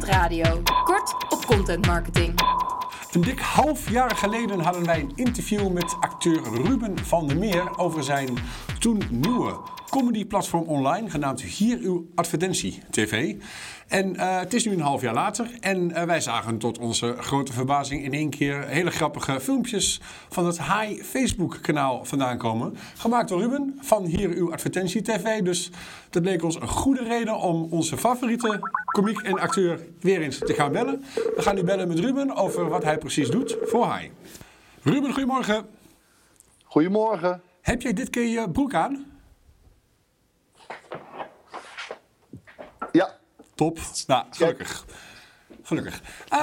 Radio. Kort op content marketing. Een dik half jaar geleden hadden wij een interview met acteur Ruben van der Meer over zijn toen nieuwe comedyplatform online, genaamd Hier Uw Advertentie TV. En het is nu een half jaar later en wij zagen tot onze grote verbazing in één keer hele grappige filmpjes van het Hi Facebook kanaal vandaan komen. Gemaakt door Ruben van Hier Uw Advertentie TV. Dus dat leek ons een goede reden om onze favoriete komiek en acteur weer eens te gaan bellen. We gaan nu bellen met Ruben over wat hij precies doet voor Hi. Ruben, goedemorgen. Goedemorgen. Heb jij dit keer je broek aan? Ja. Top. Nou, gelukkig. Gelukkig.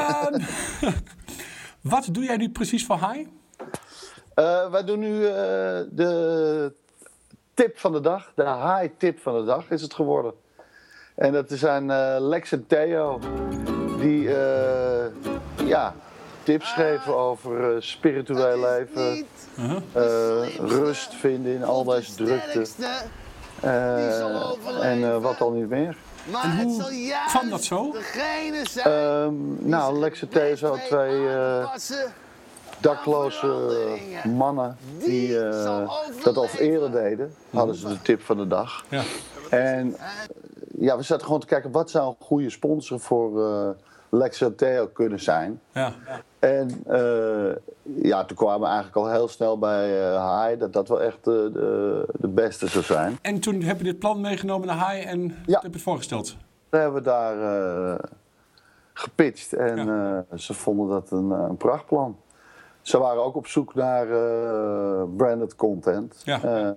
Wat doe jij nu precies voor Hi? Wij doen nu de tip van de dag. De Hi-tip van de dag is het geworden. En dat zijn Lex en Theo. Die tips geven over spiritueel leven. Rust vinden in al deze drukte. En wat al niet meer. En hoe kwam dat zo? Lex en Theo zijn twee dakloze mannen die dat al eerder deden. Hadden ze de tip van de dag. Ja. En we zaten gewoon te kijken wat zou een goede sponsor voor Lex en Theo kunnen zijn. Ja. En toen kwamen we eigenlijk al heel snel bij Hi dat wel echt de beste zou zijn. En toen heb je dit plan meegenomen naar Hi en heb je het voorgesteld? We hebben daar gepitcht en ze vonden dat een prachtplan. Ze waren ook op zoek naar branded content. Ja.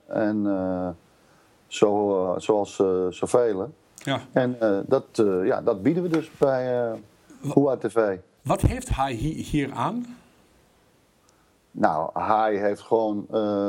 Zoals zoveel. Ja. En dat bieden we dus bij Hoa TV. Wat heeft Hi hier aan? Nou, Hi heeft gewoon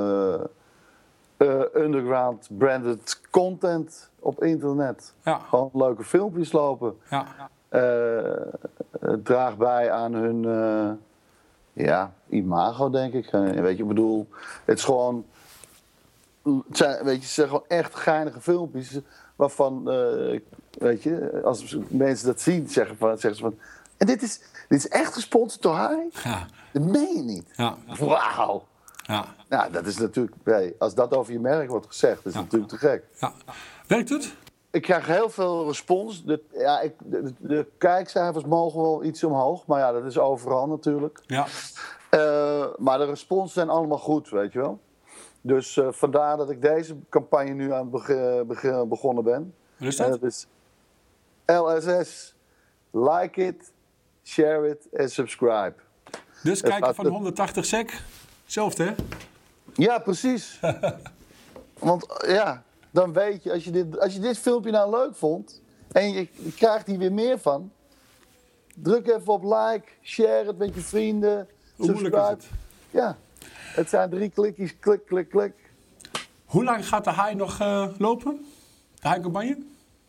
underground branded content op internet. Ja. Gewoon leuke filmpjes lopen. Ja. Het draagt bij aan hun imago, denk ik. Weet je, ik bedoel, het is gewoon... Het zijn gewoon echt geinige filmpjes waarvan, als mensen dat zien, zeggen ze van... En dit is echt gesponsord door Hi? Ja. Dat meen je niet. Ja. Wauw. Ja. Nou, dat is natuurlijk... als dat over je merk wordt gezegd, is het natuurlijk te gek. Ja. Werkt het? Ik krijg heel veel respons. De kijkcijfers mogen wel iets omhoog. Maar ja, dat is overal natuurlijk. Ja. Maar de respons zijn allemaal goed, weet je wel. Dus vandaar dat ik deze campagne nu aan het begonnen ben. Wat is dat? En dat is LSS. Like it, share it en subscribe. Dus kijken van 180 sec. Hetzelfde, hè? Ja, precies. Want dan weet je, als je dit filmpje nou leuk vond... en je krijgt hier weer meer van... druk even op like, share het met je vrienden, Hoe moeilijk is het? Ja, het zijn 3 klikjes, klik, klik, klik. Hoe lang gaat de Hi nog lopen? De Hi-campagne?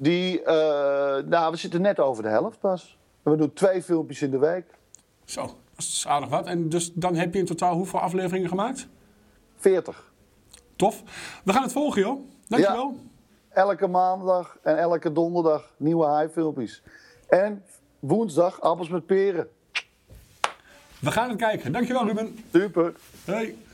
We zitten net over de helft pas. We doen 2 filmpjes in de week. Zo, dat is aardig wat. En dus dan heb je in totaal hoeveel afleveringen gemaakt? 40. Tof. We gaan het volgen, joh. Dankjewel. Ja, elke maandag en elke donderdag nieuwe Hi-filmpjes. En woensdag appels met peren. We gaan het kijken. Dankjewel, Ruben. Super. Hoi.